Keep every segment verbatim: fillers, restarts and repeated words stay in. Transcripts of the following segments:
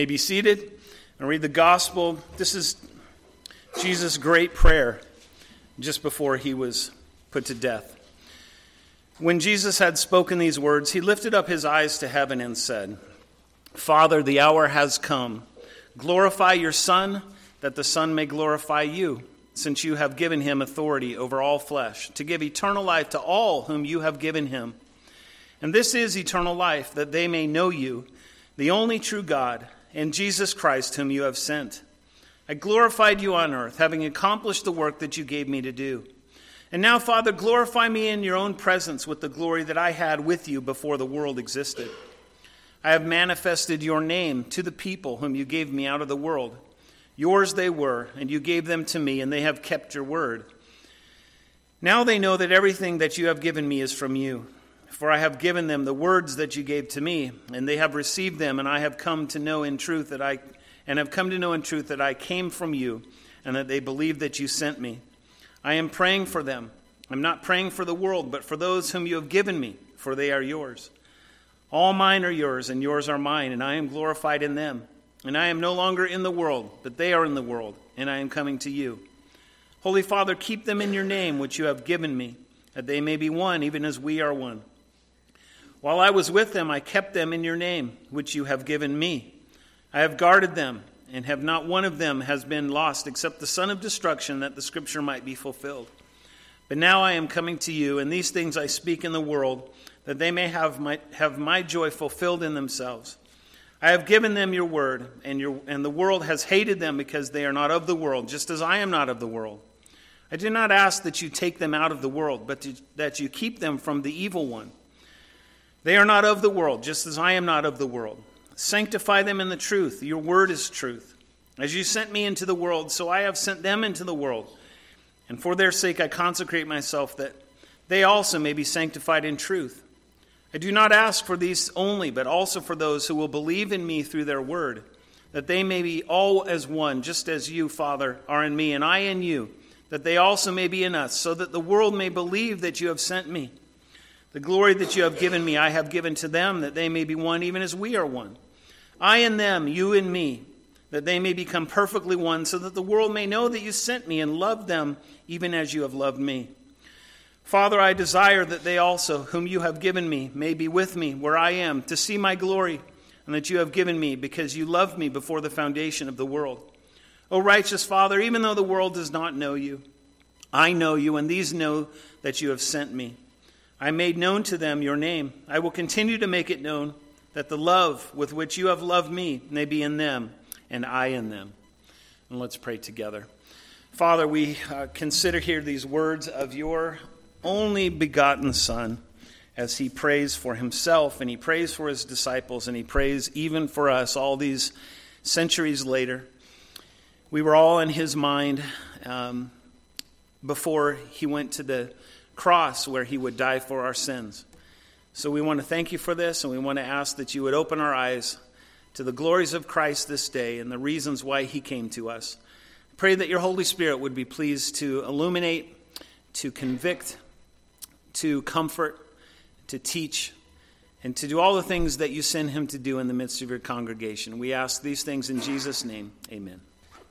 You may be seated and read the gospel. This is Jesus' great prayer just before he was put to death. When Jesus had spoken these words, he lifted up his eyes to heaven and said, Father, the hour has come. Glorify your Son, that the Son may glorify you, since you have given him authority over all flesh, to give eternal life to all whom you have given him. And this is eternal life, that they may know you, the only true God, and Jesus Christ whom you have sent. I glorified you on earth, having accomplished the work that you gave me to do. And now, Father, glorify me in your own presence with the glory that I had with you before the world existed. I have manifested your name to the people whom you gave me out of the world. Yours they were, and you gave them to me, and they have kept your word. Now they know that everything that you have given me is from you. For I have given them the words that you gave to me, and they have received them, and I have come to know in truth that I and have come to know in truth that I came from you, and that they believe that you sent me. I am praying for them. I'm not praying for the world, but for those whom you have given me, for they are yours. All mine are yours, and yours are mine, and I am glorified in them. And I am no longer in the world, but they are in the world, and I am coming to you. Holy Father, keep them in your name, which you have given me, that they may be one, even as we are one. While I was with them, I kept them in your name, which you have given me. I have guarded them, and have not one of them has been lost, except the son of destruction, that the scripture might be fulfilled. But now I am coming to you, and these things I speak in the world, that they may have my, have my joy fulfilled in themselves. I have given them your word, and, your, and the world has hated them because they are not of the world, just as I am not of the world. I do not ask that you take them out of the world, but to, that you keep them from the evil one. They are not of the world, just as I am not of the world. Sanctify them in the truth. Your word is truth. As you sent me into the world, so I have sent them into the world. And for their sake I consecrate myself, that they also may be sanctified in truth. I do not ask for these only, but also for those who will believe in me through their word, that they may be all as one, just as you, Father, are in me, and I in you, that they also may be in us, so that the world may believe that you have sent me. The glory that you have given me, I have given to them, that they may be one even as we are one. I in them, you in me, that they may become perfectly one, so that the world may know that you sent me and loved them even as you have loved me. Father, I desire that they also, whom you have given me, may be with me where I am, to see my glory, and that you have given me, because you loved me before the foundation of the world. O righteous Father, even though the world does not know you, I know you, and these know that you have sent me. I made known to them your name. I will continue to make it known, that the love with which you have loved me may be in them, and I in them. And let's pray together. Father, we uh, consider here these words of your only begotten Son, as he prays for himself, and he prays for his disciples, and he prays even for us all these centuries later. We were all in his mind um, before he went to the cross where he would die for our sins. So we want to thank you for this, and we want to ask that you would open our eyes to the glories of Christ this day and the reasons why he came to us. Pray that your Holy Spirit would be pleased to illuminate, to convict, to comfort, to teach, and to do all the things that you send him to do in the midst of your congregation. We ask these things in Jesus' name. Amen.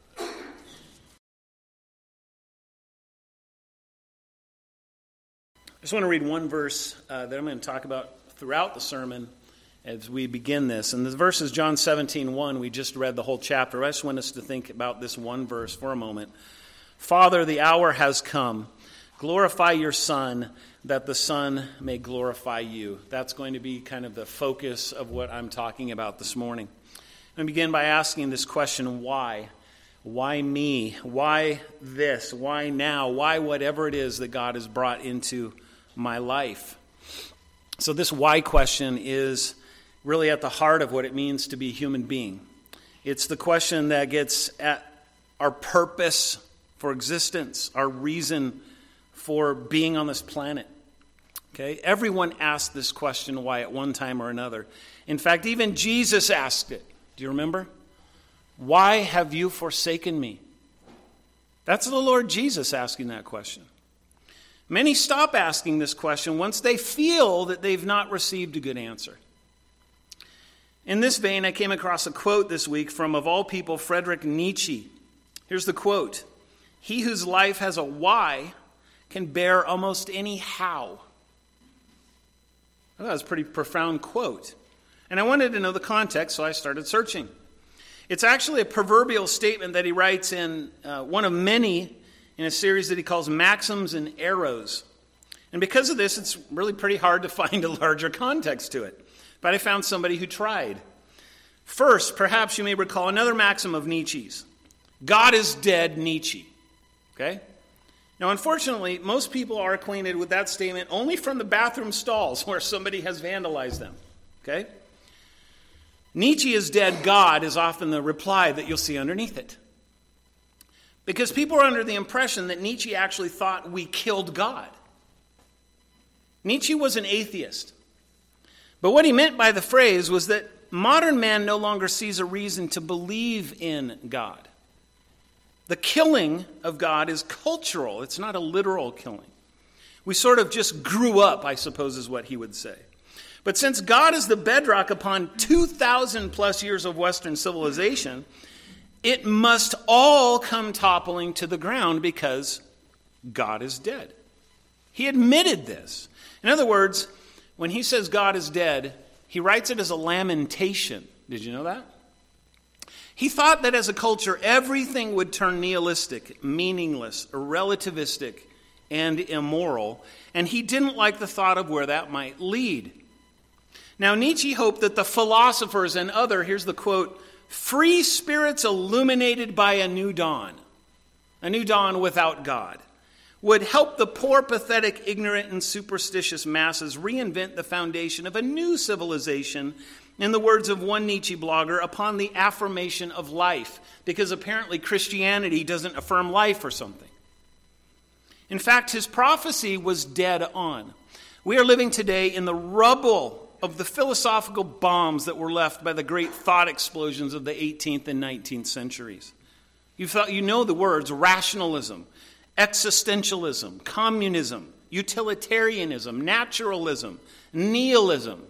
I just want to read one verse uh, that I'm going to talk about throughout the sermon as we begin this. And the verse is John seventeen one. We just read the whole chapter. I just want us to think about this one verse for a moment. Father, the hour has come. Glorify your Son, that the Son may glorify you. That's going to be kind of the focus of what I'm talking about this morning. I'm going to begin by asking this question, why? Why me? Why this? Why now? Why whatever it is that God has brought into my life? So this why question is really at the heart of what it means to be a human being. It's the question that gets at our purpose for existence, our reason for being on this planet. Okay? Everyone asked this question why at one time or another. In fact, even Jesus asked it. Do you remember? Why have you forsaken me? That's the Lord Jesus asking that question. Many stop asking this question once they feel that they've not received a good answer. In this vein, I came across a quote this week from, of all people, Friedrich Nietzsche. Here's the quote: "He whose life has a why can bear almost any how." Well, that was a pretty profound quote. And I wanted to know the context, so I started searching. It's actually a proverbial statement that he writes in uh, one of many in a series that he calls Maxims and Arrows. And because of this, it's really pretty hard to find a larger context to it. But I found somebody who tried. First, perhaps you may recall another maxim of Nietzsche's: God is dead, Nietzsche. Okay? Now, unfortunately, most people are acquainted with that statement only from the bathroom stalls where somebody has vandalized them. Okay? Nietzsche is dead, God is often the reply that you'll see underneath it. Because people are under the impression that Nietzsche actually thought we killed God. Nietzsche was an atheist. But what he meant by the phrase was that modern man no longer sees a reason to believe in God. The killing of God is cultural. It's not a literal killing. We sort of just grew up, I suppose is what he would say. But since God is the bedrock upon two thousand plus years of Western civilization, it must all come toppling to the ground because God is dead. He admitted this. In other words, when he says God is dead, he writes it as a lamentation. Did you know that? He thought that as a culture, everything would turn nihilistic, meaningless, relativistic, and immoral, and he didn't like the thought of where that might lead. Now, Nietzsche hoped that the philosophers and other, here's the quote, free spirits illuminated by a new dawn, a new dawn without God, would help the poor, pathetic, ignorant, and superstitious masses reinvent the foundation of a new civilization, in the words of one Nietzsche blogger, upon the affirmation of life, because apparently Christianity doesn't affirm life or something. In fact, his prophecy was dead on. We are living today in the rubble of the philosophical bombs that were left by the great thought explosions of the eighteenth and nineteenth centuries. You thought, you know the words rationalism, existentialism, communism, utilitarianism, naturalism, nihilism,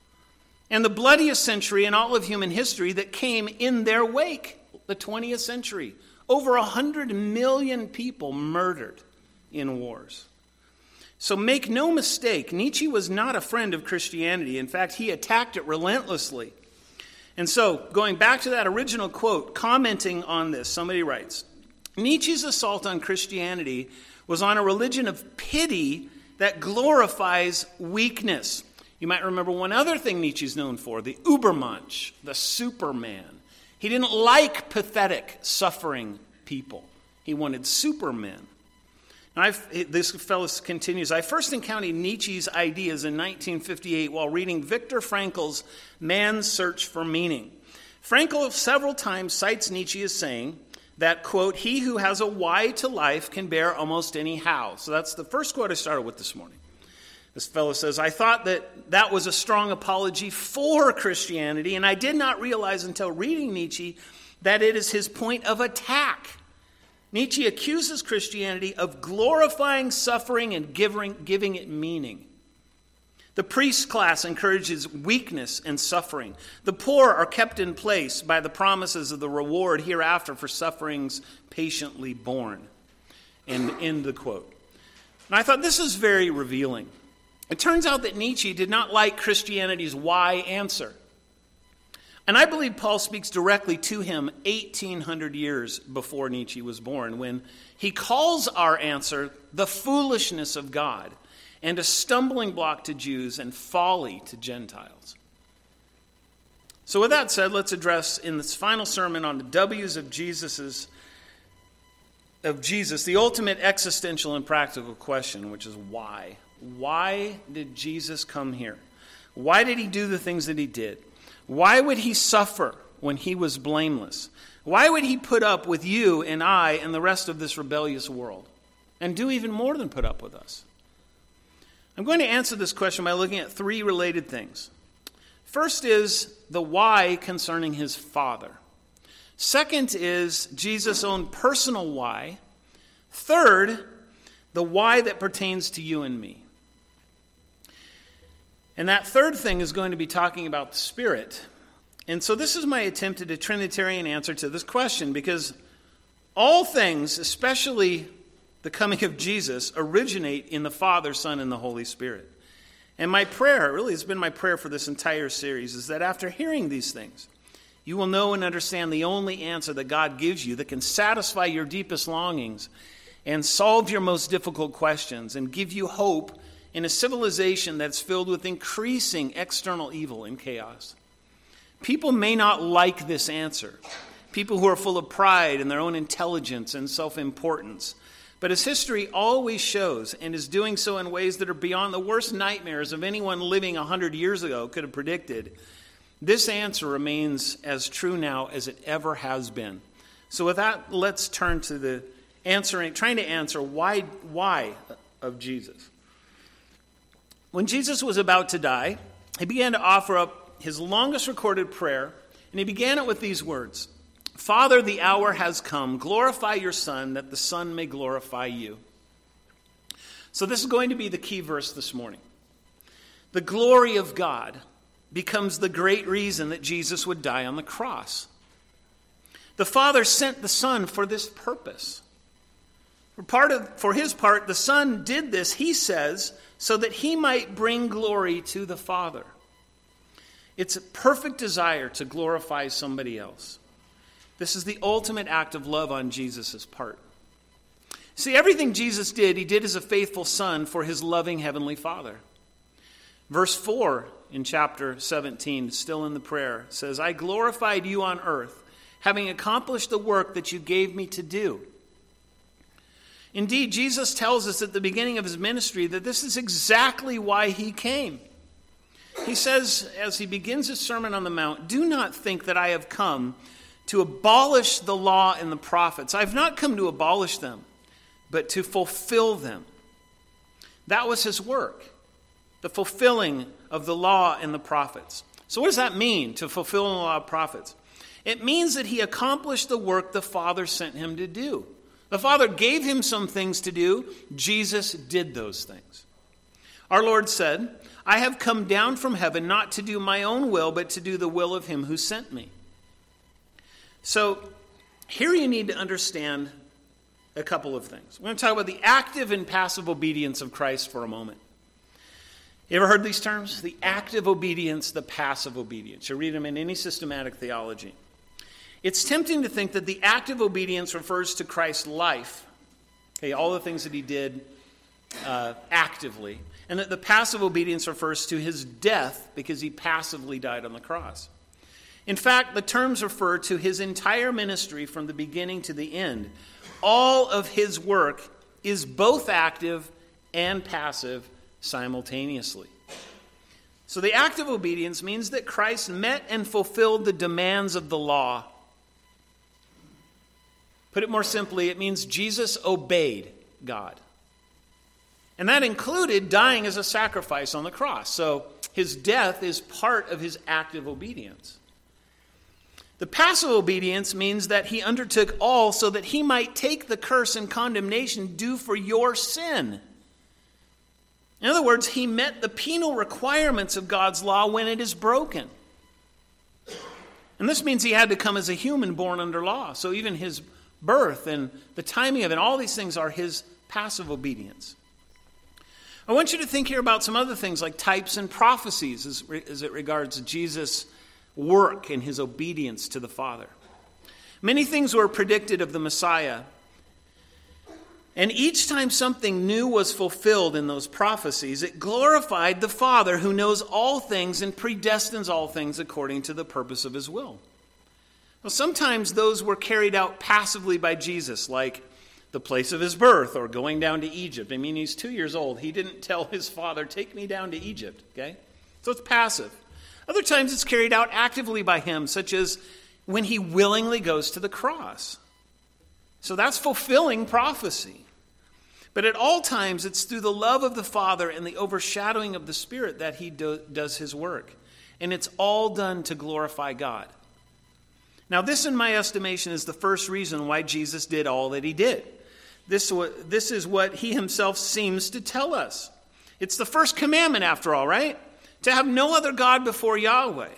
and the bloodiest century in all of human history that came in their wake, the twentieth century. Over a hundred million people murdered in wars. So make no mistake, Nietzsche was not a friend of Christianity. In fact, he attacked it relentlessly. And so, going back to that original quote, commenting on this, somebody writes, Nietzsche's assault on Christianity was on a religion of pity that glorifies weakness. You might remember one other thing Nietzsche's known for, the Übermensch, the Superman. He didn't like pathetic, suffering people. He wanted supermen. I've, this fellow continues, I first encountered Nietzsche's ideas in nineteen fifty-eight while reading Viktor Frankl's Man's Search for Meaning. Frankl several times cites Nietzsche as saying that, quote, he who has a why to life can bear almost any how. So that's the first quote I started with this morning. This fellow says, I thought that that was a strong apology for Christianity, and I did not realize until reading Nietzsche that it is his point of attack. Nietzsche accuses Christianity of glorifying suffering and giving, giving it meaning. The priest class encourages weakness and suffering. The poor are kept in place by the promises of the reward hereafter for sufferings patiently borne. And end the quote. And I thought this is very revealing. It turns out that Nietzsche did not like Christianity's why answer. And I believe Paul speaks directly to him eighteen hundred years before Nietzsche was born, when he calls our answer the foolishness of God and a stumbling block to Jews and folly to Gentiles. So with that said, let's address in this final sermon on the W's of Jesus's, of Jesus, the ultimate existential and practical question, which is why? Why did Jesus come here? Why did he do the things that he did? Why would he suffer when he was blameless? Why would he put up with you and I and the rest of this rebellious world? And do even more than put up with us? I'm going to answer this question by looking at three related things. First is the why concerning his Father. Second is Jesus' own personal why. Third, the why that pertains to you and me. And that third thing is going to be talking about the Spirit And so this is my attempt at a Trinitarian answer to this question, because all things, especially the coming of Jesus, originate in the Father, Son, and the Holy Spirit. And my prayer, really it's been my prayer for this entire series, is that after hearing these things, you will know and understand the only answer that God gives you that can satisfy your deepest longings and solve your most difficult questions and give you hope in a civilization that's filled with increasing external evil and chaos. People may not like this answer. People who are full of pride in their own intelligence and self-importance. But as history always shows, and is doing so in ways that are beyond the worst nightmares of anyone living a hundred years ago could have predicted, this answer remains as true now as it ever has been. So with that, let's turn to the answering, trying to answer why, why of Jesus. When Jesus was about to die, he began to offer up his longest recorded prayer, and he began it with these words: Father, the hour has come. Glorify your Son, that the Son may glorify you. So this is going to be the key verse this morning. The glory of God becomes the great reason that Jesus would die on the cross. The Father sent the Son for this purpose. For, part of, for his part, the Son did this, he says, so that he might bring glory to the Father. It's a perfect desire to glorify somebody else. This is the ultimate act of love on Jesus' part. See, everything Jesus did, he did as a faithful son for his loving heavenly Father. Verse four in chapter seventeen, still in the prayer, says, I glorified you on earth, having accomplished the work that you gave me to do. Indeed, Jesus tells us at the beginning of his ministry that this is exactly why he came. He says, as he begins his Sermon on the Mount, do not think that I have come to abolish the law and the prophets. I've not come to abolish them, but to fulfill them. That was his work, the fulfilling of the law and the prophets. So what does that mean, to fulfill the law and prophets? It means that he accomplished the work the Father sent him to do. The Father gave him some things to do. Jesus did those things. Our Lord said, I have come down from heaven not to do my own will, but to do the will of him who sent me. So here you need to understand a couple of things. We're going to talk about the active and passive obedience of Christ for a moment. You ever heard these terms? The active obedience, the passive obedience. You read them in any systematic theology. It's tempting to think that the active obedience refers to Christ's life, okay, all the things that he did uh, actively, and that the passive obedience refers to his death because he passively died on the cross. In fact, the terms refer to his entire ministry from the beginning to the end. All of his work is both active and passive simultaneously. So the active obedience means that Christ met and fulfilled the demands of the law. Put it more simply, it means Jesus obeyed God. And that included dying as a sacrifice on the cross. So his death is part of his active obedience. The passive obedience means that he undertook all so that he might take the curse and condemnation due for your sin. In other words, he met the penal requirements of God's law when it is broken. And this means he had to come as a human born under law. So even his birth and the timing of it, all these things are his passive obedience. I want you to think here about some other things like types and prophecies as, as it regards Jesus' work and his obedience to the Father. Many things were predicted of the Messiah, and each time something new was fulfilled in those prophecies, it glorified the Father who knows all things and predestines all things according to the purpose of his will. Well, sometimes those were carried out passively by Jesus, like the place of his birth or going down to Egypt. I mean, he's two years old. He didn't tell his father, take me down to Egypt, okay? So it's passive. Other times it's carried out actively by him, such as when he willingly goes to the cross. So that's fulfilling prophecy. But at all times, it's through the love of the Father and the overshadowing of the Spirit that he do, does his work. And it's all done to glorify God. Now, this, in my estimation, is the first reason why Jesus did all that he did. This, this is what he himself seems to tell us. It's the first commandment, after all, right? To have no other God before Yahweh.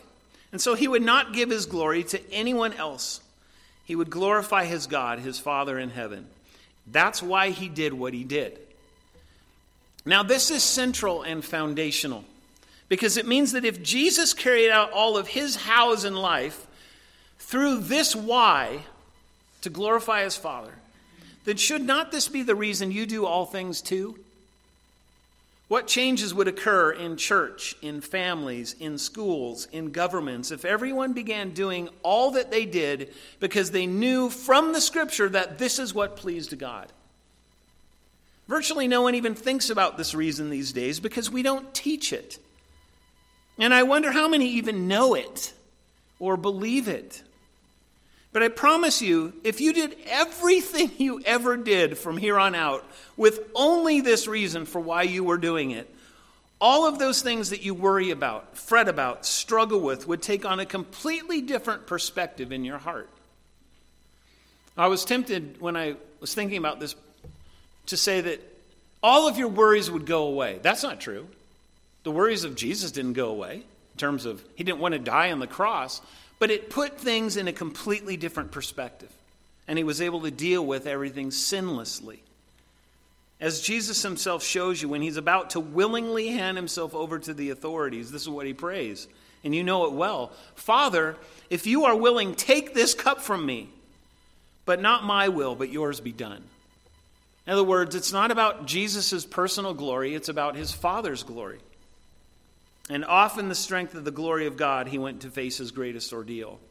And so he would not give his glory to anyone else. He would glorify his God, his Father in heaven. That's why he did what he did. Now, this is central and foundational, because it means that if Jesus carried out all of his hows in life through this why, to glorify his Father, then should not this be the reason you do all things too? What changes would occur in church, in families, in schools, in governments, if everyone began doing all that they did because they knew from the Scripture that this is what pleased God? Virtually no one even thinks about this reason these days because we don't teach it. And I wonder how many even know it or believe it. But I promise you, if you did everything you ever did from here on out with only this reason for why you were doing it, all of those things that you worry about, fret about, struggle with would take on a completely different perspective in your heart. I was tempted when I was thinking about this to say that all of your worries would go away. That's not true. The worries of Jesus didn't go away in terms of he didn't want to die on the cross. But it put things in a completely different perspective. And he was able to deal with everything sinlessly. As Jesus himself shows you, when he's about to willingly hand himself over to the authorities, this is what he prays. And you know it well. Father, if you are willing, take this cup from me. But not my will, but yours be done. In other words, it's not about Jesus' personal glory. It's about his Father's glory. And often the strength of the glory of God, he went to face his greatest ordeal.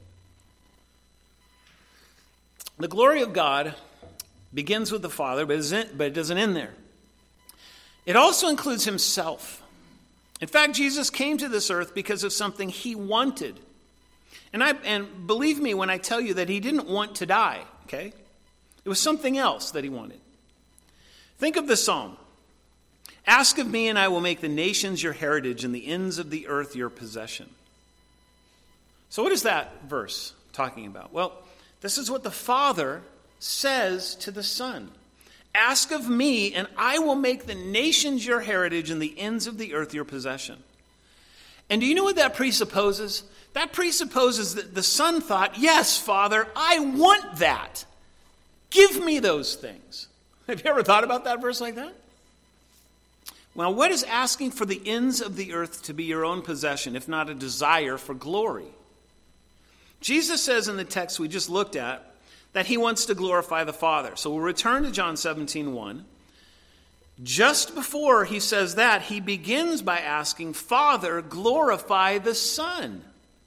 The glory of God begins with the Father, but it doesn't end there. It also includes himself. In fact, Jesus came to this earth because of something he wanted. And I and believe me when I tell you that he didn't want to die, okay? It was something else that he wanted. Think of the psalm. Ask of me, and I will make the nations your heritage and the ends of the earth your possession. So what is that verse talking about? Well, this is what the Father says to the Son. Ask of me, and I will make the nations your heritage and the ends of the earth your possession. And do you know what that presupposes? That presupposes that the Son thought, yes, Father, I want that. Give me those things. Have you ever thought about that verse like that? Well, what is asking for the ends of the earth to be your own possession, if not a desire for glory? Jesus says in the text we just looked at that he wants to glorify the Father. So we'll return to John seventeen one. Just before he says that, he begins by asking, Father, glorify the Son.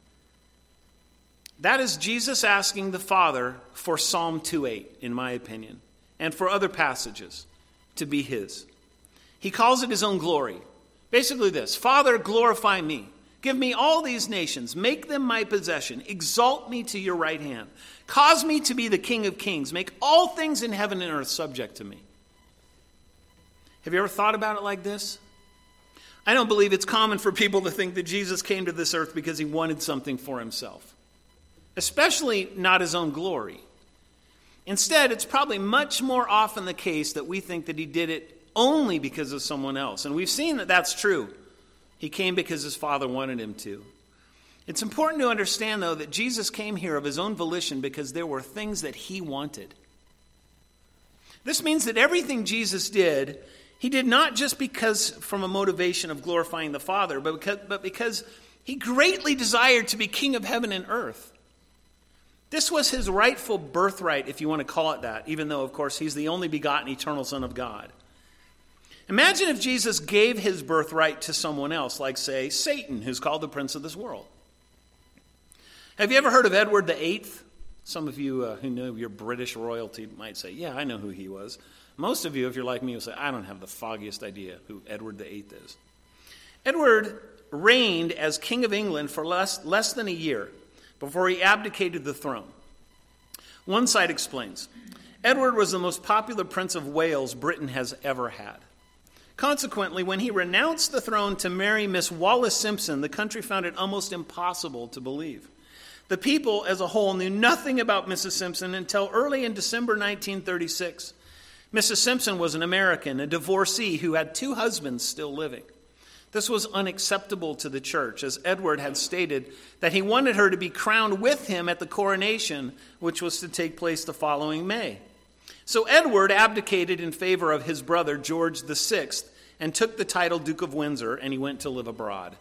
That is Jesus asking the Father for Psalm two eight, in my opinion, and for other passages to be his. He calls it his own glory. Basically this, Father, glorify me. Give me all these nations. Make them my possession. Exalt me to your right hand. Cause me to be the King of kings. Make all things in heaven and earth subject to me. Have you ever thought about it like this? I don't believe it's common for people to think that Jesus came to this earth because he wanted something for himself. Especially not his own glory. Instead, it's probably much more often the case that we think that he did it only because of someone else. And we've seen that that's true. He came because his Father wanted him to. It's important to understand, though, that Jesus came here of his own volition because there were things that he wanted. This means that everything Jesus did, he did not just because from a motivation of glorifying the Father, but because, but because he greatly desired to be King of heaven and earth. This was his rightful birthright, if you want to call it that, even though, of course, he's the only begotten eternal Son of God. Imagine if Jesus gave his birthright to someone else, like, say, Satan, who's called the prince of this world. Have you ever heard of Edward the Eighth? Some of you uh, who know your British royalty might say, yeah, I know who he was. Most of you, if you're like me, will say, I don't have the foggiest idea who Edward the Eighth is. Edward reigned as King of England for less, less than a year before he abdicated the throne. One side explains, Edward was the most popular Prince of Wales Britain has ever had. Consequently, when he renounced the throne to marry Miss Wallis Simpson, the country found it almost impossible to believe. The people as a whole knew nothing about Missus Simpson until early in December nineteen thirty-six. Missus Simpson was an American, a divorcee who had two husbands still living. This was unacceptable to the church, as Edward had stated that he wanted her to be crowned with him at the coronation, which was to take place the following May. So Edward abdicated in favor of his brother George the Sixth and took the title Duke of Windsor, and he went to live abroad.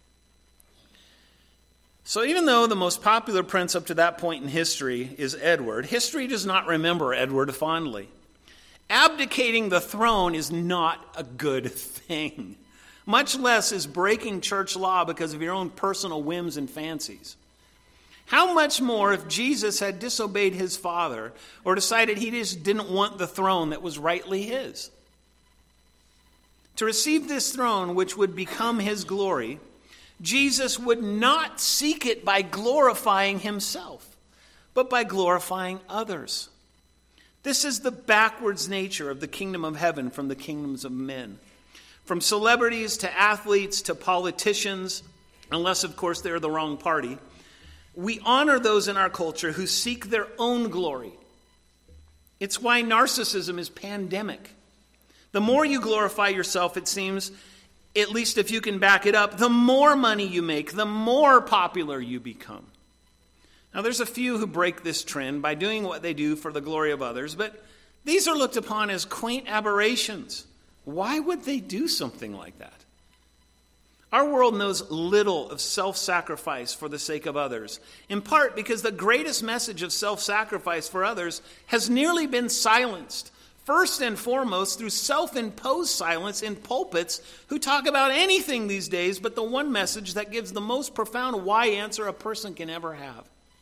So even though the most popular prince up to that point in history is Edward, history does not remember Edward fondly. Abdicating the throne is not a good thing. Much less is breaking church law because of your own personal whims and fancies. How much more if Jesus had disobeyed his Father or decided he just didn't want the throne that was rightly his? To receive this throne, which would become his glory, Jesus would not seek it by glorifying himself, but by glorifying others. This is the backwards nature of the kingdom of heaven from the kingdoms of men. From celebrities to athletes to politicians, unless, of course, they're the wrong party, we honor those in our culture who seek their own glory. It's why narcissism is pandemic. The more you glorify yourself, it seems, at least if you can back it up, the more money you make, the more popular you become. Now, there's a few who break this trend by doing what they do for the glory of others, but these are looked upon as quaint aberrations. Why would they do something like that? Our world knows little of self-sacrifice for the sake of others, in part because the greatest message of self-sacrifice for others has nearly been silenced, first and foremost through self-imposed silence in pulpits who talk about anything these days but the one message that gives the most profound why answer a person can ever have.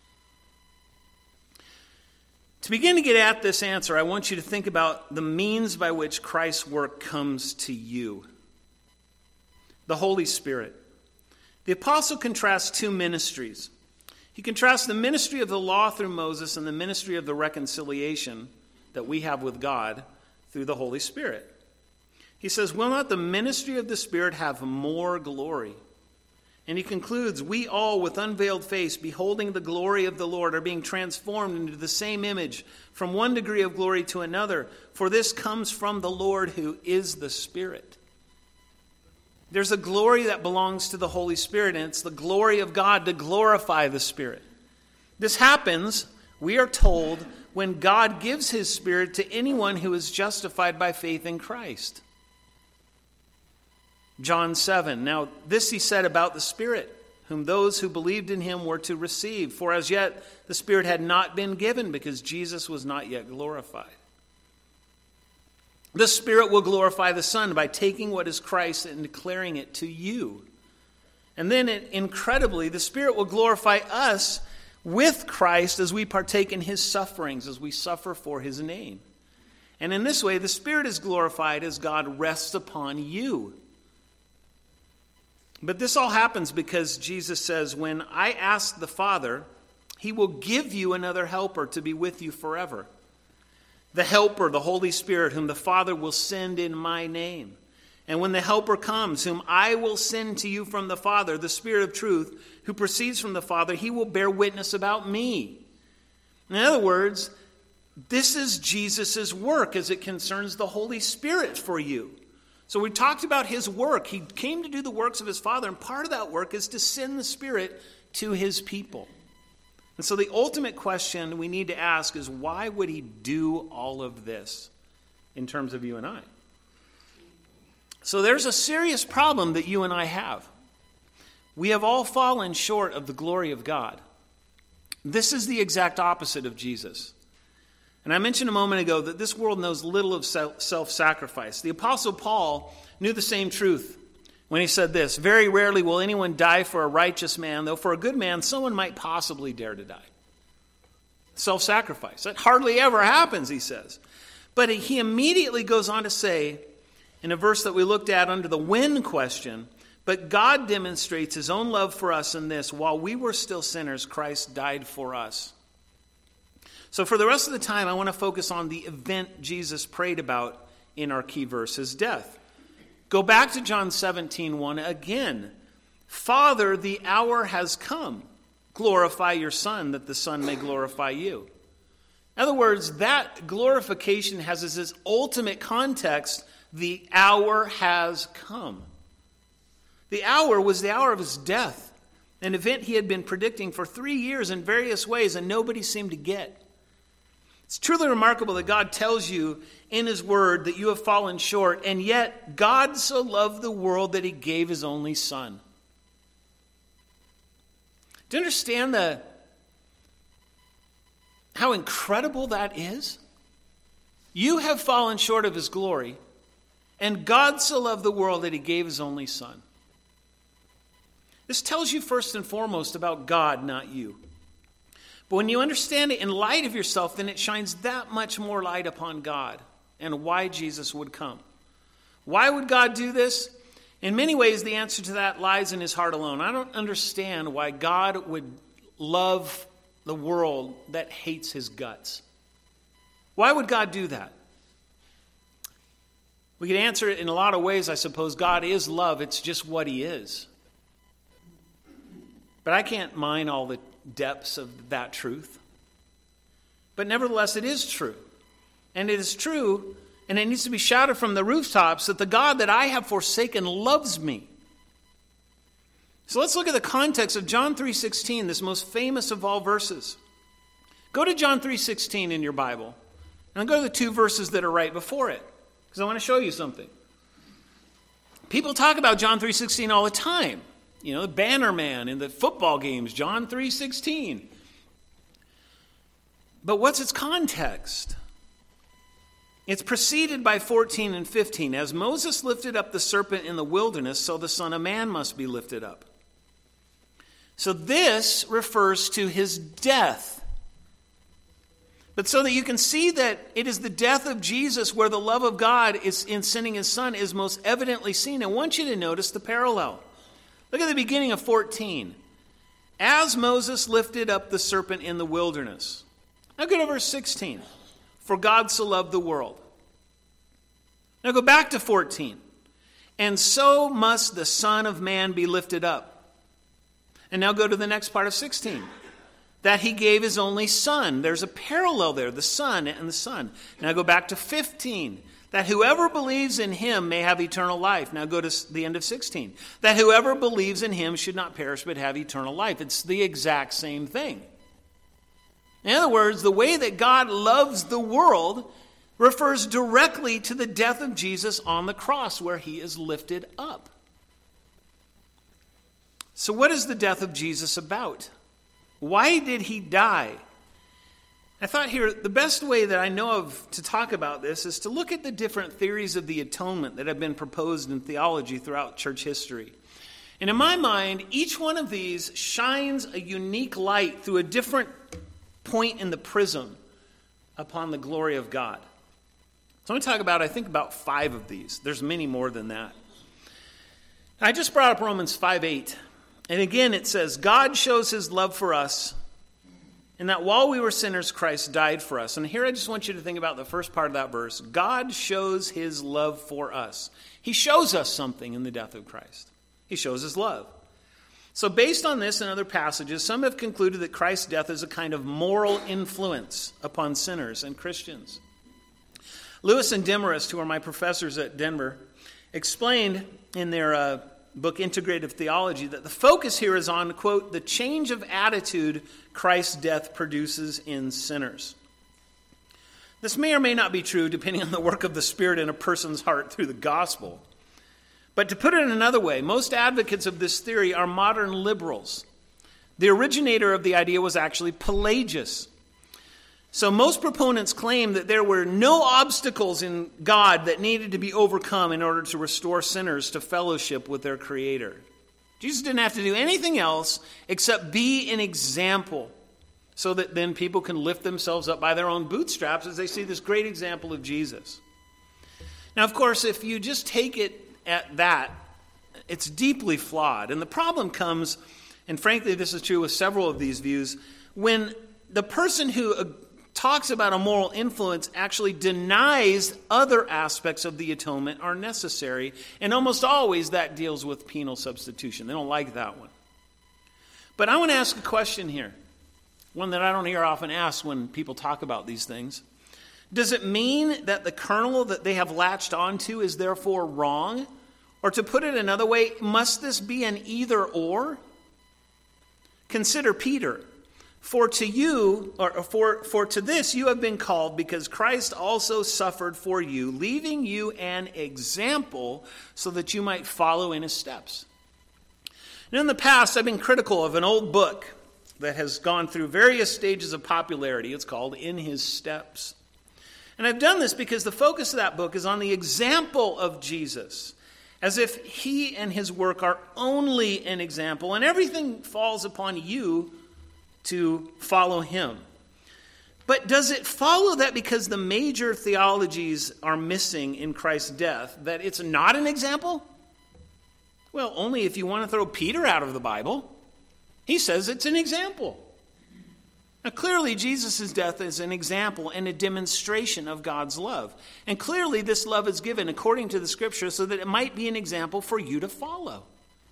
To begin to get at this answer, I want you to think about the means by which Christ's work comes to you. The Holy Spirit. The apostle contrasts two ministries. He contrasts the ministry of the law through Moses and the ministry of the reconciliation that we have with God through the Holy Spirit. He says, will not the ministry of the Spirit have more glory? And he concludes, we all with unveiled face, beholding the glory of the Lord, are being transformed into the same image from one degree of glory to another, for this comes from the Lord who is the Spirit. There's a glory that belongs to the Holy Spirit, and it's the glory of God to glorify the Spirit. This happens, we are told, when God gives his Spirit to anyone who is justified by faith in Christ. John seven, now this he said about the Spirit, whom those who believed in him were to receive. For as yet the Spirit had not been given, because Jesus was not yet glorified. The Spirit will glorify the Son by taking what is Christ and declaring it to you. And then, it, incredibly, the Spirit will glorify us with Christ as we partake in his sufferings, as we suffer for his name. And in this way, the Spirit is glorified as God rests upon you. But this all happens because Jesus says, when I ask the Father, he will give you another helper to be with you forever. The helper, the Holy Spirit, whom the Father will send in my name. And when the helper comes, whom I will send to you from the Father, the Spirit of truth, who proceeds from the Father, he will bear witness about me. In other words, this is Jesus' work as it concerns the Holy Spirit for you. So we talked about his work. He came to do the works of his Father, and part of that work is to send the Spirit to his people. And so the ultimate question we need to ask is, why would he do all of this in terms of you and I? So there's a serious problem that you and I have. We have all fallen short of the glory of God. This is the exact opposite of Jesus. And I mentioned a moment ago that this world knows little of self-sacrifice. The Apostle Paul knew the same truth when he said this, very rarely will anyone die for a righteous man, though for a good man someone might possibly dare to die. Self-sacrifice. That hardly ever happens, he says. But he immediately goes on to say, in a verse that we looked at under the when question, but God demonstrates his own love for us in this, while we were still sinners, Christ died for us. So for the rest of the time, I want to focus on the event Jesus prayed about in our key verse, his death. Go back to John seventeen one again. Father, the hour has come. Glorify your Son, that the Son may glorify you. In other words, that glorification has as its ultimate context, the hour has come. The hour was the hour of his death, an event he had been predicting for three years in various ways, and nobody seemed to get. It's truly remarkable that God tells you in his word that you have fallen short, and yet God so loved the world that he gave his only son. Do you understand the, how incredible that is? You have fallen short of his glory, and God so loved the world that he gave his only son. This tells you first and foremost about God, not you. But when you understand it in light of yourself, then it shines that much more light upon God and why Jesus would come. Why would God do this? In many ways, the answer to that lies in his heart alone. I don't understand why God would love the world that hates his guts. Why would God do that? We could answer it in a lot of ways, I suppose. God is love. It's just what he is. But I can't mine all the depths of that truth. But nevertheless, it is true. And it is true, and it needs to be shouted from the rooftops, that the God that I have forsaken loves me. So let's look at the context of John three sixteen, this most famous of all verses. Go to John three sixteen in your Bible, and I'll go to the two verses that are right before it, because I want to show you something. People talk about John three sixteen all the time. You know, the banner man in the football games, John three sixteen. But what's its context? It's preceded by fourteen and fifteen. As Moses lifted up the serpent in the wilderness, so the Son of Man must be lifted up. So this refers to his death. But so that you can see that it is the death of Jesus where the love of God is in sending his Son is most evidently seen. I want you to notice the parallel. Look at the beginning of fourteen. As Moses lifted up the serpent in the wilderness. Now go to verse sixteen. For God so loved the world. Now go back to fourteen. And so must the Son of Man be lifted up. And now go to the next part of sixteen. That he gave his only Son. There's a parallel there, the Son and the Son. Now go back to fifteen. That whoever believes in him may have eternal life. Now go to the end of sixteen. That whoever believes in him should not perish but have eternal life. It's the exact same thing. In other words, the way that God loves the world refers directly to the death of Jesus on the cross where he is lifted up. So what is the death of Jesus about? Why did he die? I thought here, the best way that I know of to talk about this is to look at the different theories of the atonement that have been proposed in theology throughout church history. And in my mind, each one of these shines a unique light through a different point in the prism upon the glory of God. So I'm going to talk about, I think, about five of these. There's many more than that. I just brought up Romans five eight. And again, it says, God shows his love for us, and that while we were sinners, Christ died for us. And here I just want you to think about the first part of that verse. God shows his love for us. He shows us something in the death of Christ. He shows his love. So based on this and other passages, some have concluded that Christ's death is a kind of moral influence upon sinners and Christians. Lewis and Demarest, who are my professors at Denver, explained in their uh, book Integrative Theology that the focus here is on, quote, the change of attitude Christ's death produces in sinners. This may or may not be true depending on the work of the Spirit in a person's heart through the gospel. But to put it in another way, most advocates of this theory are modern liberals. The originator of the idea was actually Pelagius. So most proponents claim that there were no obstacles in God that needed to be overcome in order to restore sinners to fellowship with their Creator. Jesus didn't have to do anything else except be an example so that then people can lift themselves up by their own bootstraps as they see this great example of Jesus. Now, of course, if you just take it at that, it's deeply flawed. And the problem comes, and frankly this is true with several of these views, when the person who uh, talks about a moral influence actually denies other aspects of the atonement are necessary, and almost always that deals with penal substitution. They don't like that one. But I want to ask a question here, one that I don't hear often asked when people talk about these things. Does it mean that the kernel that they have latched onto is therefore wrong? Or to put it another way, must this be an either or? Consider Peter. For to you, or for, for to this you have been called, because Christ also suffered for you, leaving you an example so that you might follow in his steps. And in the past, I've been critical of an old book that has gone through various stages of popularity. It's called In His Steps. And I've done this because the focus of that book is on the example of Jesus, as if he and his work are only an example, and everything falls upon you to follow him. But does it follow that because the major theologies are missing in Christ's death, that it's not an example? Well, only if you want to throw Peter out of the Bible. He says it's an example. Now, clearly, Jesus' death is an example and a demonstration of God's love. And clearly, this love is given according to the Scripture so that it might be an example for you to follow.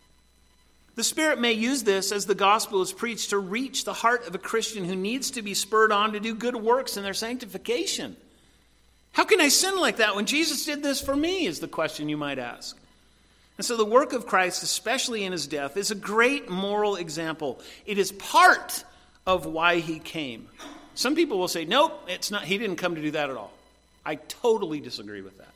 The Spirit may use this as the gospel is preached to reach the heart of a Christian who needs to be spurred on to do good works in their sanctification. How can I sin like that when Jesus did this for me, is the question you might ask. And so the work of Christ, especially in his death, is a great moral example. It is part of why he came. Some people will say, nope, it's not. He didn't come to do that at all. I totally disagree with that.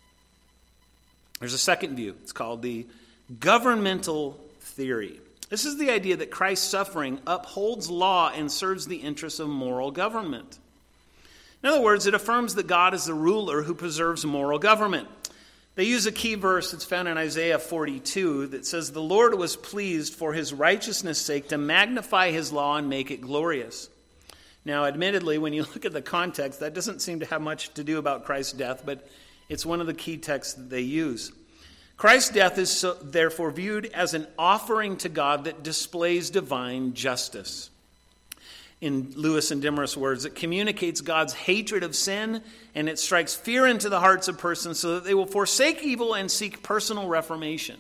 There's a second view. It's called the governmental theory. This is the idea that Christ's suffering upholds law and serves the interests of moral government. In other words, it affirms that God is the ruler who preserves moral government. They use a key verse that's found in Isaiah forty-two that says, the Lord was pleased for his righteousness' sake to magnify his law and make it glorious. Now, admittedly, when you look at the context, that doesn't seem to have much to do about Christ's death, but it's one of the key texts that they use. Christ's death is so, therefore viewed as an offering to God that displays divine justice. In Lewis and Demarest words, it communicates God's hatred of sin, and it strikes fear into the hearts of persons so that they will forsake evil and seek personal reformation.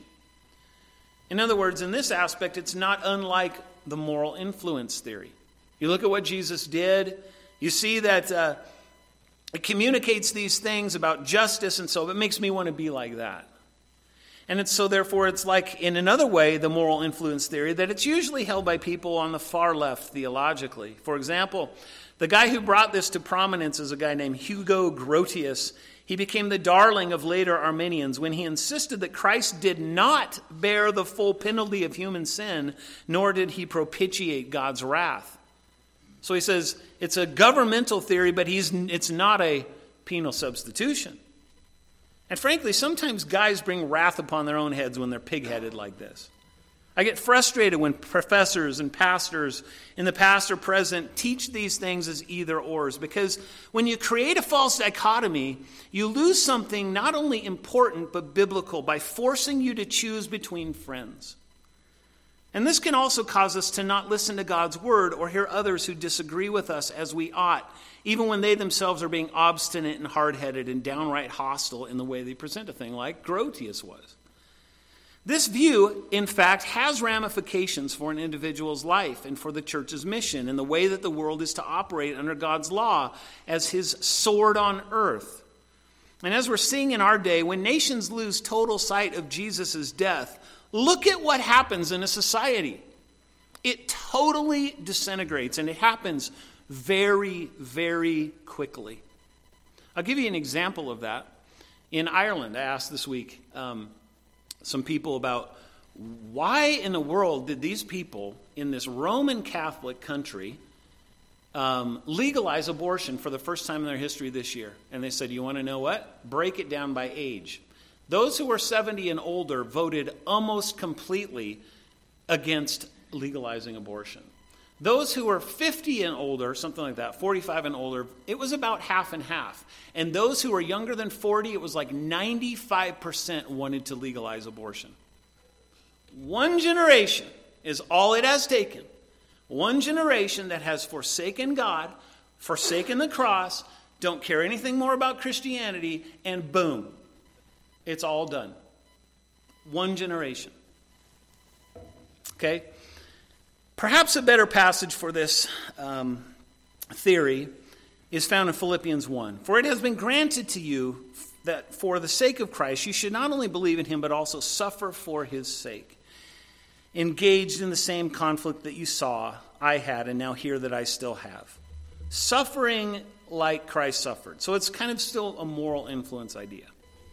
In other words, in this aspect, it's not unlike the moral influence theory. You look at what Jesus did, you see that uh, it communicates these things about justice, and so it makes me want to be like that. And it's so therefore it's like, in another way, the moral influence theory, that it's usually held by people on the far left theologically. For example, the guy who brought this to prominence is a guy named Hugo Grotius. He became the darling of later Arminians when he insisted that Christ did not bear the full penalty of human sin, nor did he propitiate God's wrath. So he says it's a governmental theory, but he's it's not a penal substitution. And frankly, sometimes guys bring wrath upon their own heads when they're pig-headed like this. I get frustrated when professors and pastors in the past or present teach these things as either-ors, because when you create a false dichotomy, you lose something not only important but biblical by forcing you to choose between friends. And this can also cause us to not listen to God's word or hear others who disagree with us as we ought, even when they themselves are being obstinate and hard-headed and downright hostile in the way they present a thing, like Grotius was. This view, in fact, has ramifications for an individual's life and for the church's mission and the way that the world is to operate under God's law as his sword on earth. And as we're seeing in our day, when nations lose total sight of Jesus' death, look at what happens in a society. It totally disintegrates, and it happens very, very quickly. I'll give you an example of that. In Ireland, I asked this week um, some people about why in the world did these people in this Roman Catholic country um, legalize abortion for the first time in their history this year. And they said, you want to know what? Break it down by age. Those who were seventy and older voted almost completely against legalizing abortion. Those who were fifty and older, something like that, forty-five and older, it was about half and half. And those who were younger than forty, it was like ninety-five percent wanted to legalize abortion. One generation is all it has taken. One generation that has forsaken God, forsaken the cross, don't care anything more about Christianity, and boom, it's all done. One generation. Okay? Perhaps a better passage for this um, theory is found in Philippians one. For it has been granted to you that for the sake of Christ, you should not only believe in him, but also suffer for his sake. Engaged in the same conflict that you saw I had and now hear that I still have. Suffering like Christ suffered. So it's kind of still a moral influence idea.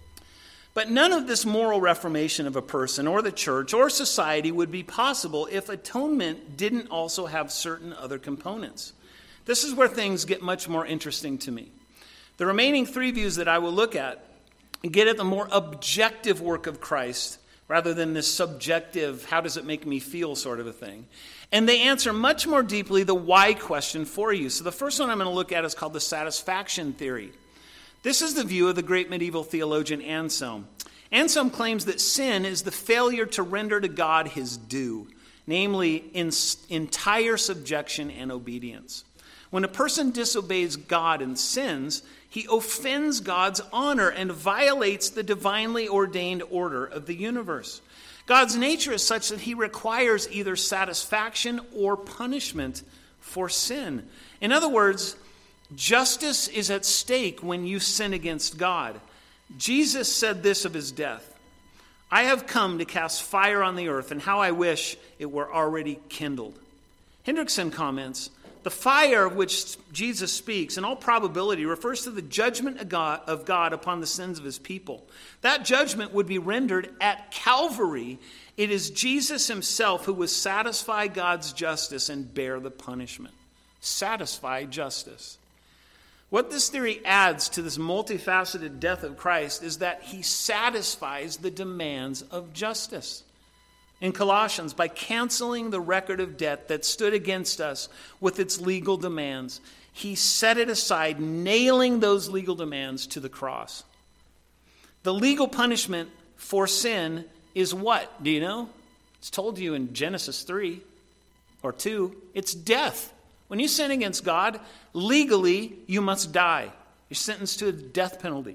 But none of this moral reformation of a person or the church or society would be possible if atonement didn't also have certain other components. This is where things get much more interesting to me. The remaining three views that I will look at get at the more objective work of Christ rather than this subjective, how does it make me feel sort of a thing. And they answer much more deeply the why question for you. So the first one I'm going to look at is called the satisfaction theory. This is the view of the great medieval theologian Anselm. Anselm claims that sin is the failure to render to God his due, namely in entire subjection and obedience. When a person disobeys God and sins, he offends God's honor and violates the divinely ordained order of the universe. God's nature is such that he requires either satisfaction or punishment for sin. In other words, justice is at stake when you sin against God. Jesus said this of his death: I have come to cast fire on the earth, and how I wish it were already kindled. Hendrickson comments, the fire of which Jesus speaks, in all probability, refers to the judgment of God, of God upon the sins of his people. That judgment would be rendered at Calvary. It is Jesus himself who will satisfy God's justice and bear the punishment. Satisfy justice. What this theory adds to this multifaceted death of Christ is that he satisfies the demands of justice. In Colossians, by canceling the record of debt that stood against us with its legal demands, he set it aside, nailing those legal demands to the cross. The legal punishment for sin is what? Do you know? It's told you in Genesis three or two. It's death. When you sin against God, legally you must die. You're sentenced to a death penalty.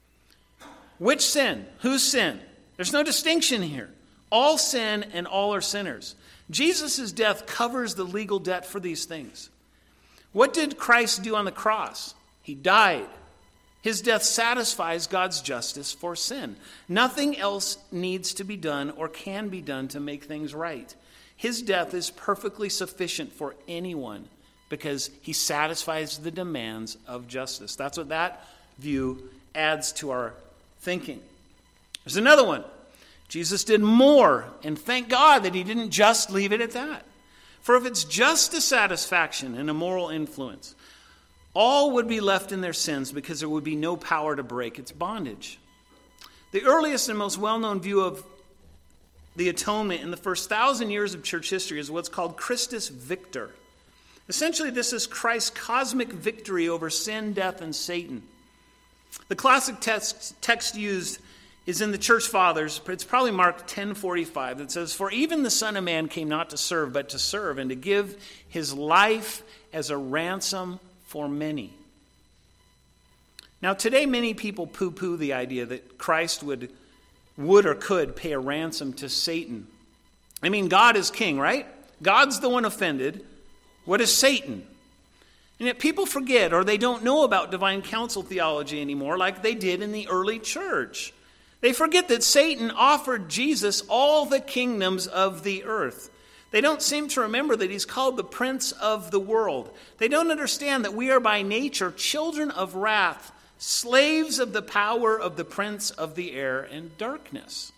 Which sin? Whose sin? There's no distinction here. All sin and all are sinners. Jesus' death covers the legal debt for these things. What did Christ do on the cross? He died. His death satisfies God's justice for sin. Nothing else needs to be done or can be done to make things right. His death is perfectly sufficient for anyone because he satisfies the demands of justice. That's what that view adds to our thinking. There's another one. Jesus did more, and thank God that he didn't just leave it at that. For if it's just a satisfaction and a moral influence, all would be left in their sins because there would be no power to break its bondage. The earliest and most well-known view of the atonement in the first thousand years of church history is what's called Christus Victor. Essentially, this is Christ's cosmic victory over sin, death, and Satan. The classic text, text used is in the church fathers. It's probably marked ten forty-five that says, for even the Son of Man came not to serve, but to serve, and to give his life as a ransom for many. Now today many people poo-poo the idea that Christ would, would or could pay a ransom to Satan. I mean, God is king, right? God's the one offended. What is Satan? And yet people forget, or they don't know about divine counsel theology anymore like they did in the early church. They forget that Satan offered Jesus all the kingdoms of the earth. They don't seem to remember that he's called the prince of the world. They don't understand that we are by nature children of wrath, slaves of the power of the prince of the air and darkness.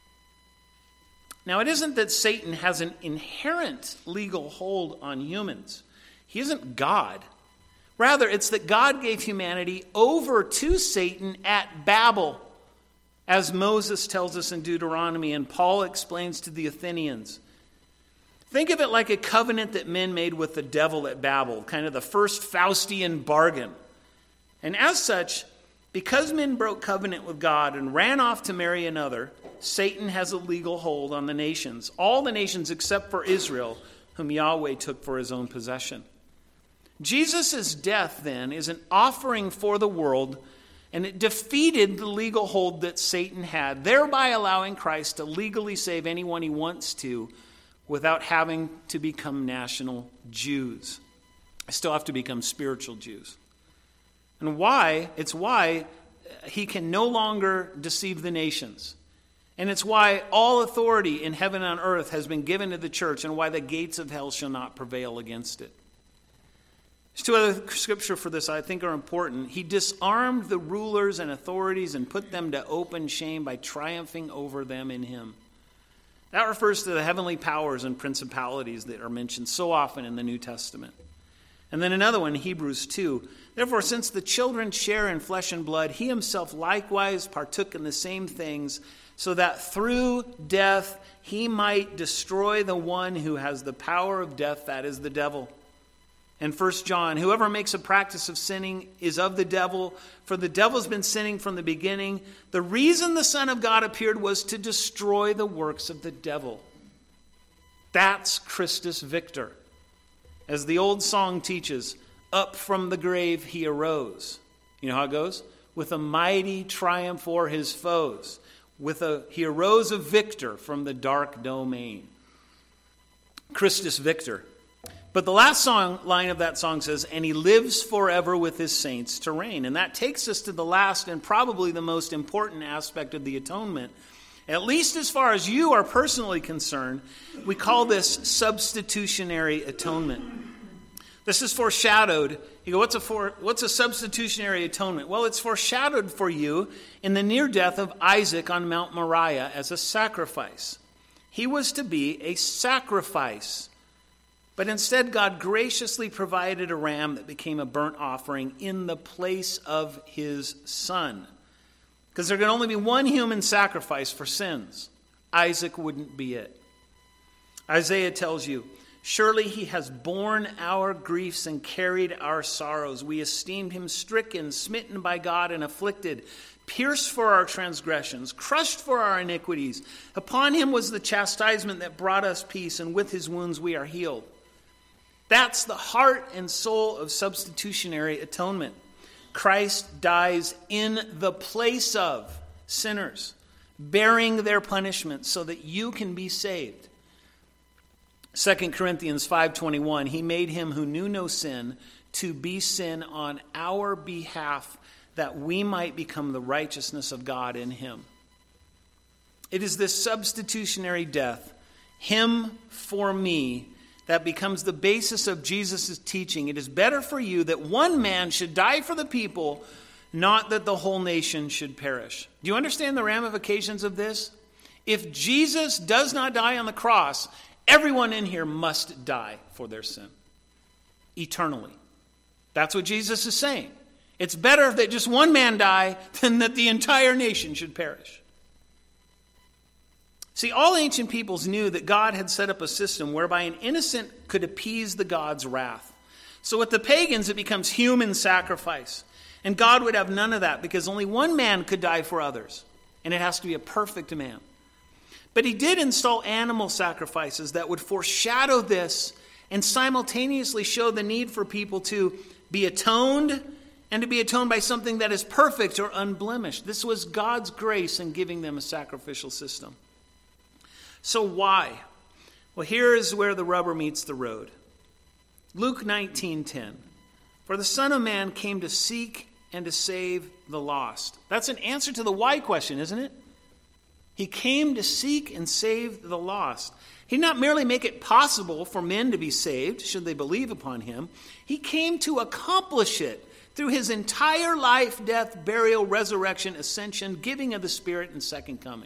Now, it isn't that Satan has an inherent legal hold on humans. He isn't God. Rather, it's that God gave humanity over to Satan at Babel, as Moses tells us in Deuteronomy and Paul explains to the Athenians. Think of it like a covenant that men made with the devil at Babel, kind of the first Faustian bargain. And as such, because men broke covenant with God and ran off to marry another, Satan has a legal hold on the nations, all the nations except for Israel, whom Yahweh took for his own possession. Jesus' death, then, is an offering for the world, and it defeated the legal hold that Satan had, thereby allowing Christ to legally save anyone he wants to without having to become national Jews. I still have to become spiritual Jews. And why? It's why he can no longer deceive the nations. And it's why all authority in heaven and on earth has been given to the church, and why the gates of hell shall not prevail against it. There's two other scripture for this I think are important. He disarmed the rulers and authorities and put them to open shame by triumphing over them in him. That refers to the heavenly powers and principalities that are mentioned so often in the New Testament. And then another one, Hebrews two. Therefore, since the children share in flesh and blood, he himself likewise partook in the same things, so that through death he might destroy the one who has the power of death, that is the devil. And First John, whoever makes a practice of sinning is of the devil, for the devil's been sinning from the beginning. The reason the Son of God appeared was to destroy the works of the devil. That's Christus Victor. As the old song teaches, up from the grave he arose. You know how it goes? With a mighty triumph o'er his foes. With a, he arose a victor from the dark domain. Christus Victor. But the last song line of that song says, and he lives forever with his saints to reign. And that takes us to the last and probably the most important aspect of the atonement. At least as far as you are personally concerned, we call this substitutionary atonement. This is foreshadowed. You go, what's a, for, what's a substitutionary atonement? Well, it's foreshadowed for you in the near death of Isaac on Mount Moriah as a sacrifice. He was to be a sacrifice. But instead, God graciously provided a ram that became a burnt offering in the place of his son. Because there could only be one human sacrifice for sins. Isaac wouldn't be it. Isaiah tells you, surely he has borne our griefs and carried our sorrows. We esteemed him stricken, smitten by God, and afflicted, pierced for our transgressions, crushed for our iniquities. Upon him was the chastisement that brought us peace, and with his wounds we are healed. That's the heart and soul of substitutionary atonement. Christ dies in the place of sinners, bearing their punishment so that you can be saved. Second Corinthians five twenty-one, he made him who knew no sin to be sin on our behalf, that we might become the righteousness of God in him. It is this substitutionary death, him for me, that becomes the basis of Jesus' teaching. It is better for you that one man should die for the people, not that the whole nation should perish. Do you understand the ramifications of this? If Jesus does not die on the cross, everyone in here must die for their sin. Eternally. That's what Jesus is saying. It's better that just one man die than that the entire nation should perish. See, all ancient peoples knew that God had set up a system whereby an innocent could appease the God's wrath. So with the pagans, it becomes human sacrifice. And God would have none of that because only one man could die for others. And it has to be a perfect man. But he did install animal sacrifices that would foreshadow this and simultaneously show the need for people to be atoned and to be atoned by something that is perfect or unblemished. This was God's grace in giving them a sacrificial system. So why? Well, here is where the rubber meets the road. Luke nineteen ten. For the Son of Man came to seek and to save the lost. That's an answer to the why question, isn't it? He came to seek and save the lost. He did not merely make it possible for men to be saved, should they believe upon him. He came to accomplish it through his entire life, death, burial, resurrection, ascension, giving of the Spirit, and second coming.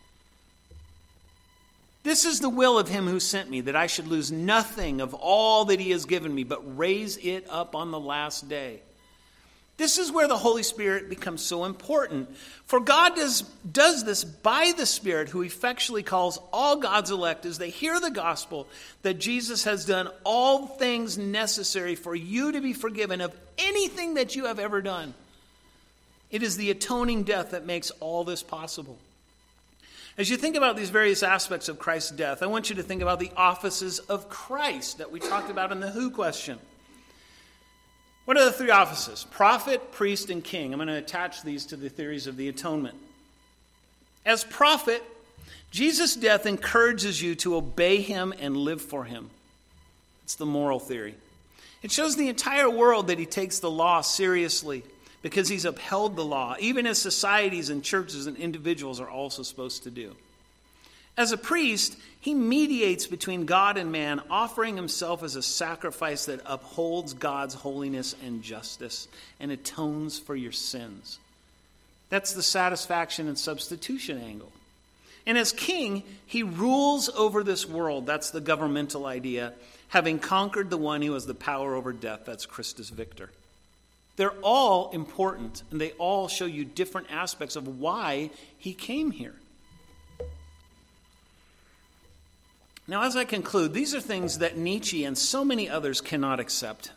This is the will of him who sent me, that I should lose nothing of all that he has given me, but raise it up on the last day. This is where the Holy Spirit becomes so important. For God does, does this by the Spirit, who effectually calls all God's elect as they hear the gospel, that Jesus has done all things necessary for you to be forgiven of anything that you have ever done. It is the atoning death that makes all this possible. As you think about these various aspects of Christ's death, I want you to think about the offices of Christ that we talked about in the who question. What are the three offices? Prophet, priest, and king. I'm going to attach these to the theories of the atonement. As prophet, Jesus' death encourages you to obey him and live for him. It's the moral theory. It shows the entire world that he takes the law seriously, because he's upheld the law, even as societies and churches and individuals are also supposed to do. As a priest, he mediates between God and man, offering himself as a sacrifice that upholds God's holiness and justice and atones for your sins. That's the satisfaction and substitution angle. And as king, he rules over this world. That's the governmental idea, having conquered the one who has the power over death. That's Christus Victor. They're all important, and they all show you different aspects of why he came here. Now, as I conclude, these are things that Nietzsche and so many others cannot accept.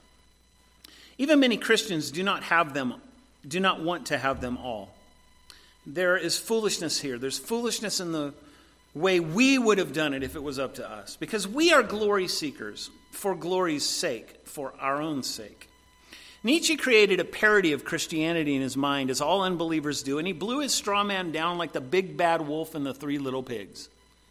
Even many Christians do not have them, do not want to have them all. There is foolishness here. There's foolishness in the way we would have done it if it was up to us. Because we are glory seekers for glory's sake, for our own sake. Nietzsche created a parody of Christianity in his mind, as all unbelievers do, and he blew his straw man down like the big bad wolf and the three little pigs.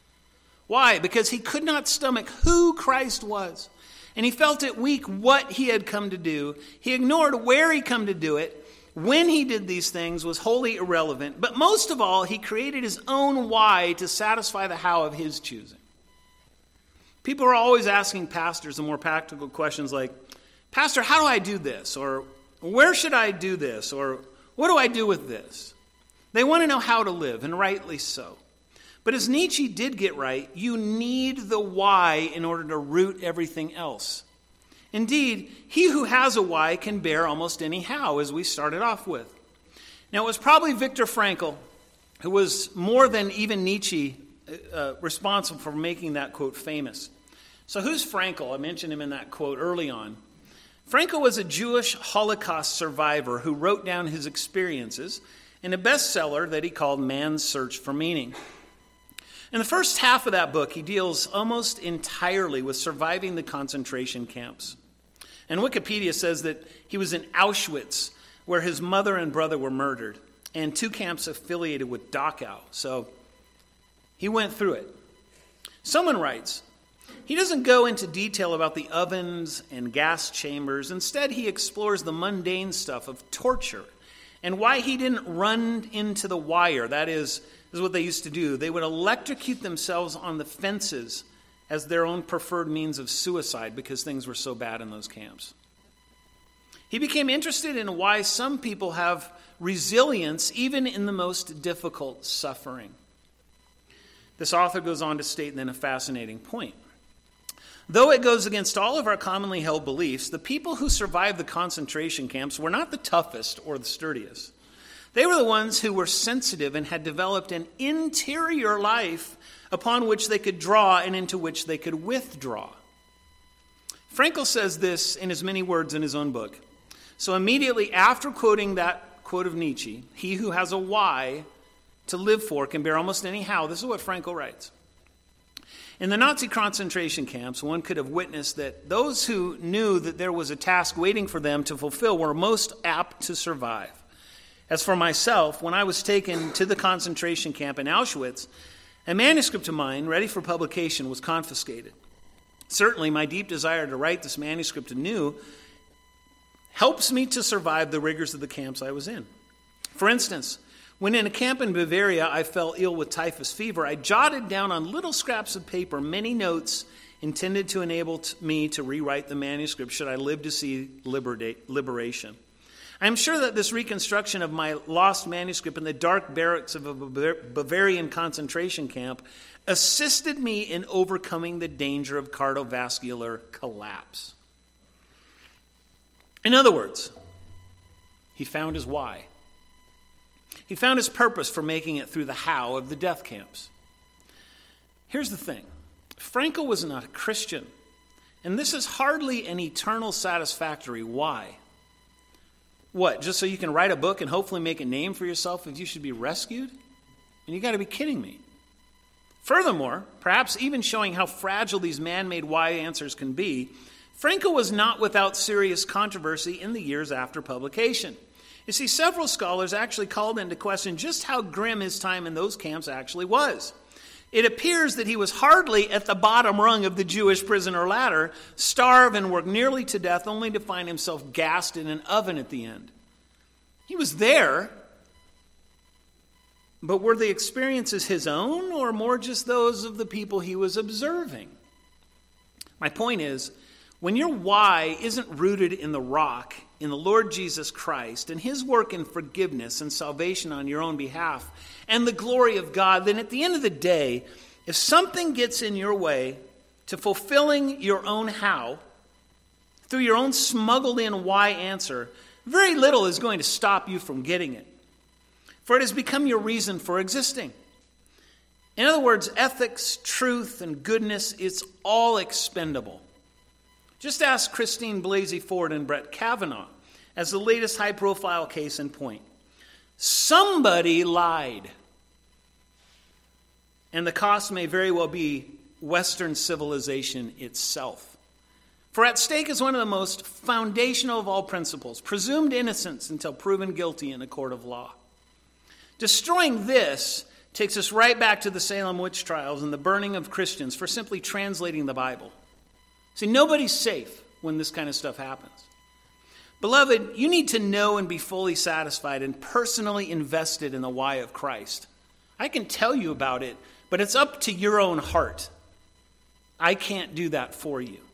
Why? Because he could not stomach who Christ was. And he felt it weak what he had come to do. He ignored where he come to do it. When he did these things was wholly irrelevant. But most of all, he created his own why to satisfy the how of his choosing. People are always asking pastors the more practical questions like, Pastor, how do I do this? Or where should I do this? Or what do I do with this? They want to know how to live, and rightly so. But as Nietzsche did get right, you need the why in order to root everything else. Indeed, he who has a why can bear almost any how, as we started off with. Now, it was probably Viktor Frankl, who was more than even Nietzsche uh, responsible for making that quote famous. So who's Frankl? I mentioned him in that quote early on. Frankl was a Jewish Holocaust survivor who wrote down his experiences in a bestseller that he called Man's Search for Meaning. In the first half of that book, he deals almost entirely with surviving the concentration camps. And Wikipedia says that he was in Auschwitz, where his mother and brother were murdered, and two camps affiliated with Dachau. So he went through it. Someone writes, he doesn't go into detail about the ovens and gas chambers. Instead, he explores the mundane stuff of torture and why he didn't run into the wire. That is, this is what they used to do. They would electrocute themselves on the fences as their own preferred means of suicide because things were so bad in those camps. He became interested in why some people have resilience even in the most difficult suffering. This author goes on to state then a fascinating point. Though it goes against all of our commonly held beliefs, the people who survived the concentration camps were not the toughest or the sturdiest. They were the ones who were sensitive and had developed an interior life upon which they could draw and into which they could withdraw. Frankl says this in as many words in his own book. So immediately after quoting that quote of Nietzsche, he who has a why to live for can bear almost any how. This is what Frankl writes. In the Nazi concentration camps, one could have witnessed that those who knew that there was a task waiting for them to fulfill were most apt to survive. As for myself, when I was taken to the concentration camp in Auschwitz, a manuscript of mine, ready for publication, was confiscated. Certainly, my deep desire to write this manuscript anew helps me to survive the rigors of the camps I was in. For instance, when in a camp in Bavaria I fell ill with typhus fever, I jotted down on little scraps of paper many notes intended to enable t- me to rewrite the manuscript should I live to see liberta- liberation. I am sure that this reconstruction of my lost manuscript in the dark barracks of a Bavarian concentration camp assisted me in overcoming the danger of cardiovascular collapse. In other words, he found his why. He found his purpose for making it through the how of the death camps. Here's the thing. Frankl was not a Christian, and this is hardly an eternal satisfactory why. What, just so you can write a book and hopefully make a name for yourself if you should be rescued? And you got to be kidding me. Furthermore, perhaps even showing how fragile these man-made why answers can be, Frankl was not without serious controversy in the years after publication. You see, several scholars actually called into question just how grim his time in those camps actually was. It appears that he was hardly at the bottom rung of the Jewish prisoner ladder, starve and work nearly to death, only to find himself gassed in an oven at the end. He was there, but were the experiences his own or more just those of the people he was observing? My point is, when your why isn't rooted in the rock, in the Lord Jesus Christ, and his work in forgiveness and salvation on your own behalf, and the glory of God, then at the end of the day, if something gets in your way to fulfilling your own how, through your own smuggled in why answer, very little is going to stop you from getting it. For it has become your reason for existing. In other words, ethics, truth, and goodness, it's all expendable. Just ask Christine Blasey Ford and Brett Kavanaugh as the latest high-profile case in point. Somebody lied. And the cost may very well be Western civilization itself. For at stake is one of the most foundational of all principles, presumed innocence until proven guilty in a court of law. Destroying this takes us right back to the Salem witch trials and the burning of Christians for simply translating the Bible. See, nobody's safe when this kind of stuff happens. Beloved, you need to know and be fully satisfied and personally invested in the why of Christ. I can tell you about it, but it's up to your own heart. I can't do that for you.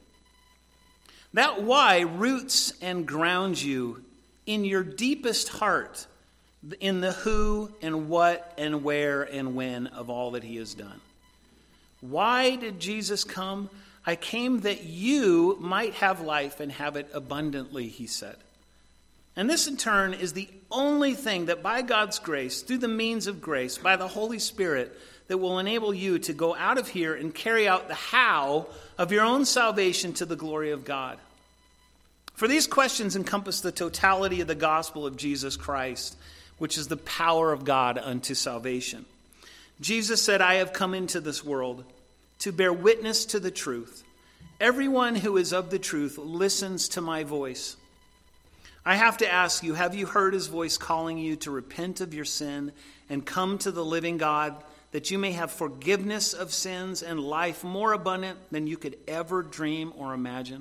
That why roots and grounds you in your deepest heart, in the who and what and where and when of all that he has done. Why did Jesus come? I came that you might have life and have it abundantly, he said. And this in turn is the only thing that by God's grace, through the means of grace, by the Holy Spirit, that will enable you to go out of here and carry out the how of your own salvation to the glory of God. For these questions encompass the totality of the gospel of Jesus Christ, which is the power of God unto salvation. Jesus said, I have come into this world to bear witness to the truth. Everyone who is of the truth listens to my voice. I have to ask you, have you heard his voice calling you to repent of your sin and come to the living God, that you may have forgiveness of sins and life more abundant than you could ever dream or imagine?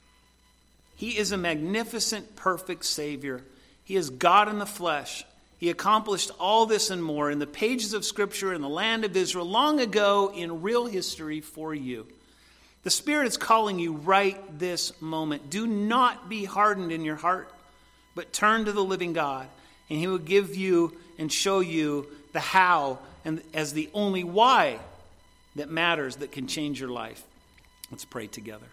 He is a magnificent, perfect Savior. He is God in the flesh. He accomplished all this and more in the pages of Scripture in the land of Israel long ago in real history for you. The Spirit is calling you right this moment. Do not be hardened in your heart, but turn to the living God, and he will give you and show you the how and as the only why that matters, that can change your life. Let's pray together.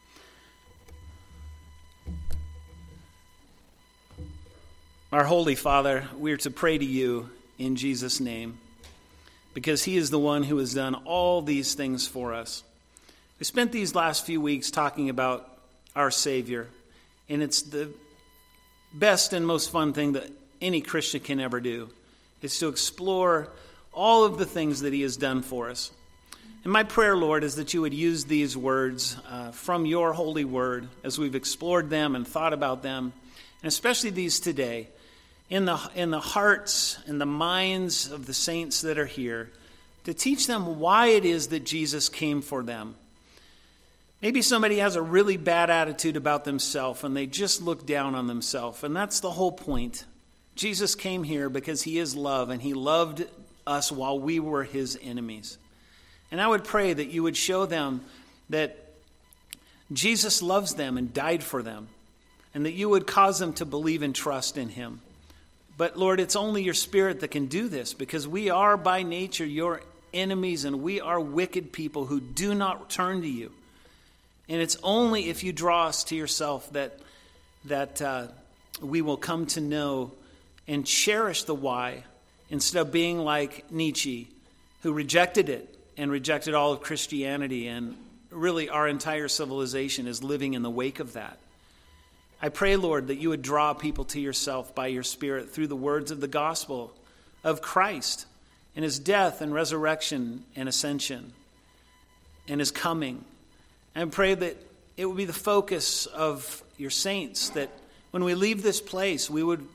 Our Holy Father, we are to pray to you in Jesus' name, because he is the one who has done all these things for us. We spent these last few weeks talking about our Savior, and it's the best and most fun thing that any Christian can ever do, is to explore all of the things that he has done for us. And my prayer, Lord, is that you would use these words uh, from your holy word as we've explored them and thought about them, and especially these today, in the in the hearts and the minds of the saints that are here, to teach them why it is that Jesus came for them. Maybe somebody has a really bad attitude about themselves and they just look down on themselves, and that's the whole point. Jesus came here because he is love, and he loved us while we were his enemies. And I would pray that you would show them that Jesus loves them and died for them, and that you would cause them to believe and trust in him. But Lord, it's only your Spirit that can do this, because we are by nature your enemies, and we are wicked people who do not turn to you. And it's only if you draw us to yourself that, that uh, we will come to know and cherish the why, instead of being like Nietzsche, who rejected it and rejected all of Christianity, and really our entire civilization is living in the wake of that. I pray, Lord, that you would draw people to yourself by your Spirit through the words of the gospel of Christ and his death and resurrection and ascension and his coming. And I pray that it would be the focus of your saints, that when we leave this place, we would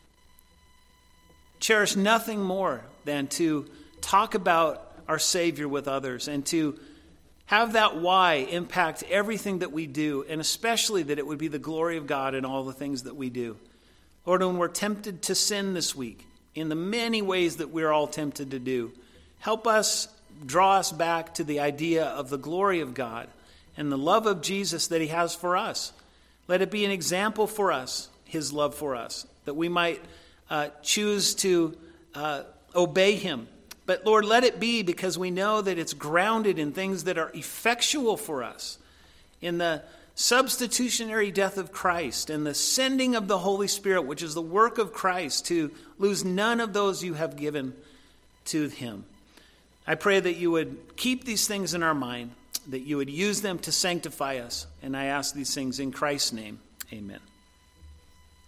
cherish nothing more than to talk about our Savior with others, and to have that why impact everything that we do, and especially that it would be the glory of God in all the things that we do. Lord, when we're tempted to sin this week, in the many ways that we're all tempted to do, help us, draw us back to the idea of the glory of God and the love of Jesus that he has for us. Let it be an example for us, his love for us, that we might uh, choose to uh, obey him. But Lord, let it be because we know that it's grounded in things that are effectual for us, in the substitutionary death of Christ and the sending of the Holy Spirit, which is the work of Christ, to lose none of those you have given to him. I pray that you would keep these things in our mind, that you would use them to sanctify us. And I ask these things in Christ's name. Amen.